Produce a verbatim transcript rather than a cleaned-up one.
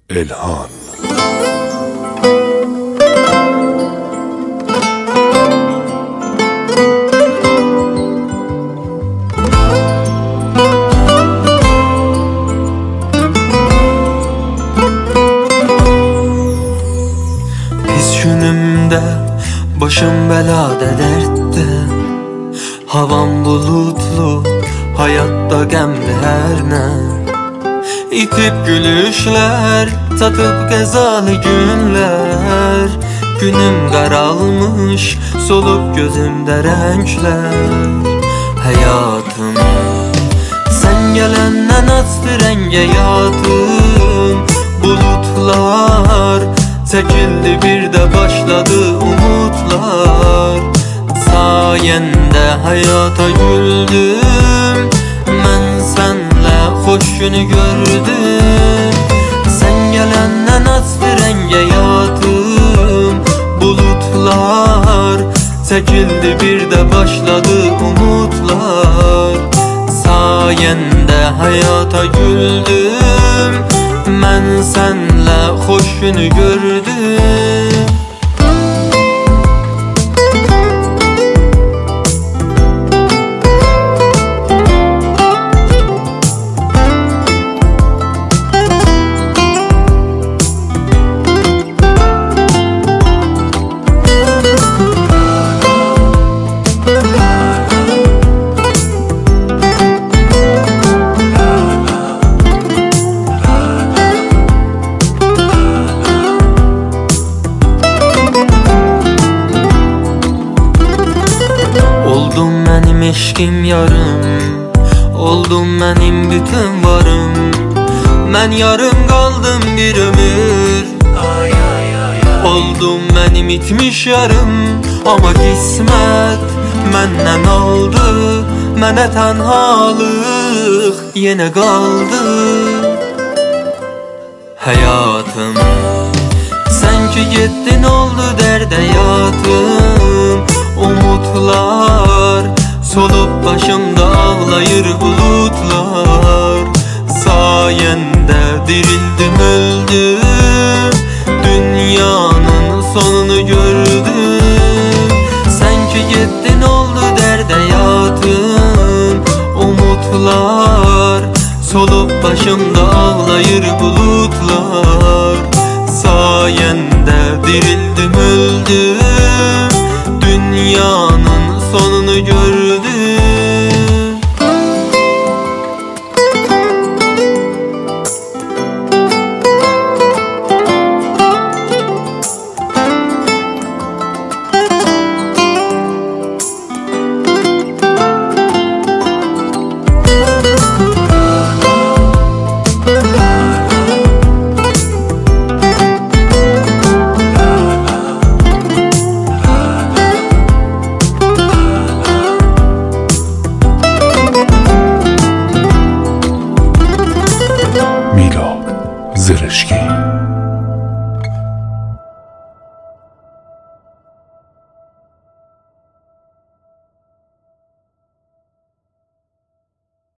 Elhan. Pis günümde başım belada dertte, havam bulutlu, hayatta gemli her ne. İtip gülüşler, tatıp gezalı günler. Günüm qaralmış, solup gözümde renkler. Hayatım, sen gelenden açtı renge yatım. Bulutlar çekildi, bir de başladı umutlar. Sayende hayata güldüm, ben senle hoş günü gördüm. Sen gelenden açtı renge yatım. Bulutlar çekildi, bir de başladı umutlar. Sayende hayata güldüm, ben senle hoş günü gördüm. Oldum benim eşkim yarım, oldum benim bütün varım. Ben yarım kaldım bir ömür. Oldum benim itmiş yarım, ama kismet menden aldı. Mənə tenhalıq yine kaldı. Hayatım, sen ki gittin oldu derde yatım. Umutlar solup başımda ağlayır bulutlar. Sayende dirildim öldüm, dünyanın sonunu gördüm. Sen ki gittin oldu derde yatım. Umutlar solup başımda ağlayır bulutlar. Sayende dirildim öldüm, dünyanın sonunu gördüm. Milad Zırışki.